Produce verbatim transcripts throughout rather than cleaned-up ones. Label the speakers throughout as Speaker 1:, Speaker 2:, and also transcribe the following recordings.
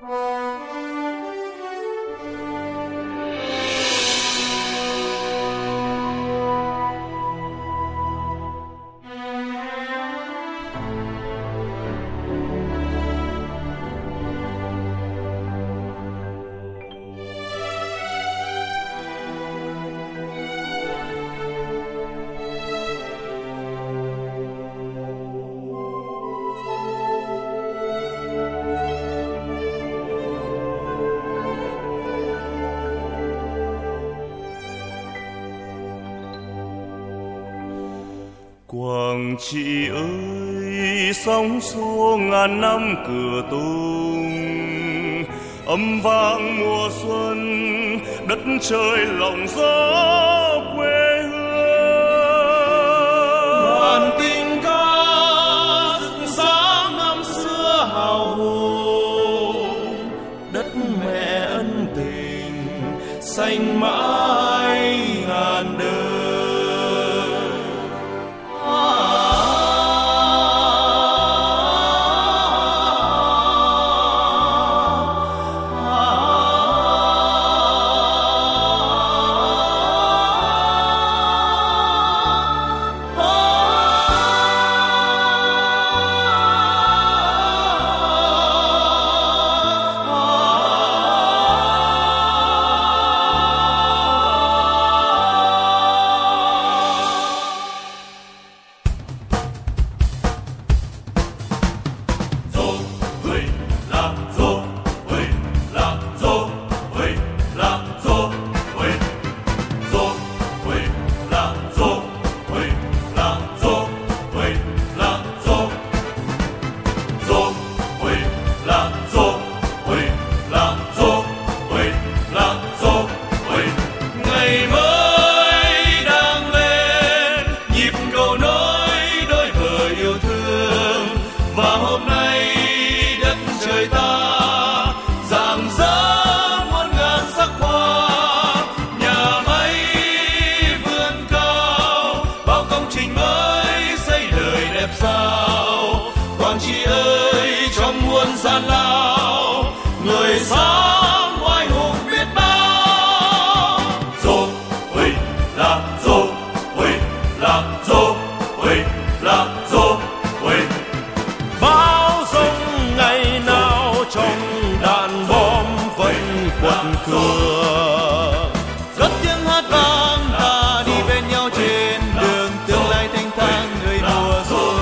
Speaker 1: Quảng Trị ơi, sóng xô ngàn năm cửa tung, âm vang mùa xuân, đất trời lòng gió quê hương.
Speaker 2: Đoàn tình ca rực sáng năm xưa hào hùng, đất mẹ ân tình xanh mãi ngàn đời. Gian lao người sáng oai hùng biết bao.
Speaker 1: Dô huy là dô huy là dô huy là dô huy.
Speaker 2: Bao giông ngày nào trong đàn bom vẫn quật cường, cất tiếng hát vang ta đi bên nhau trên đường tương lai thanh thang người mùa xuân.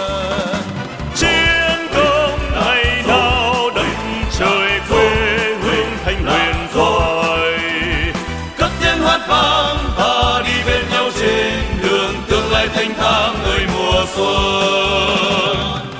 Speaker 1: Thanh thang người mùa xuân.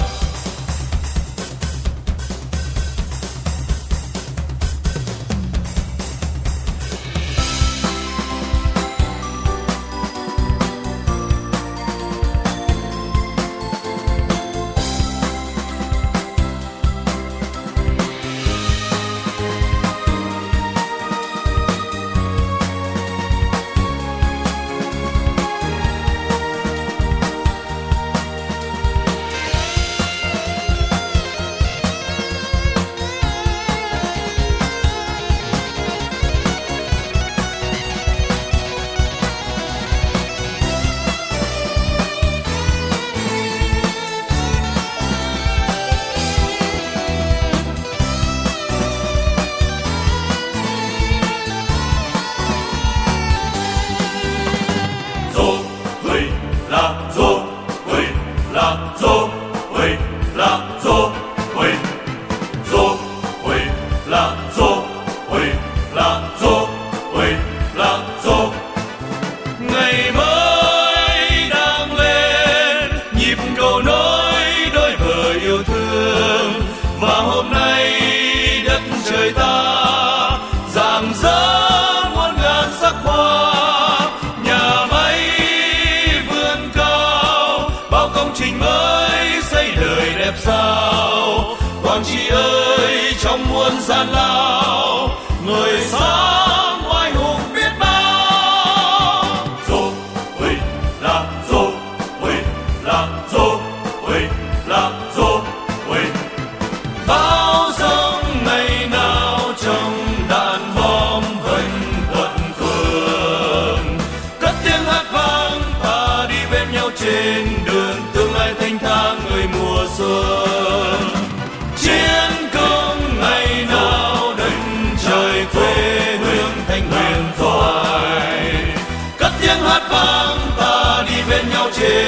Speaker 2: Quảng Trị ơi, trong muôn gian lao người sáng oai hùng biết bao.
Speaker 1: Dô huy là dô huy là dô huy là dô huy.
Speaker 2: Bao giông ngày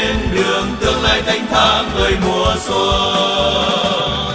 Speaker 1: trên đường tương lai thanh thang ơi mùa xuân.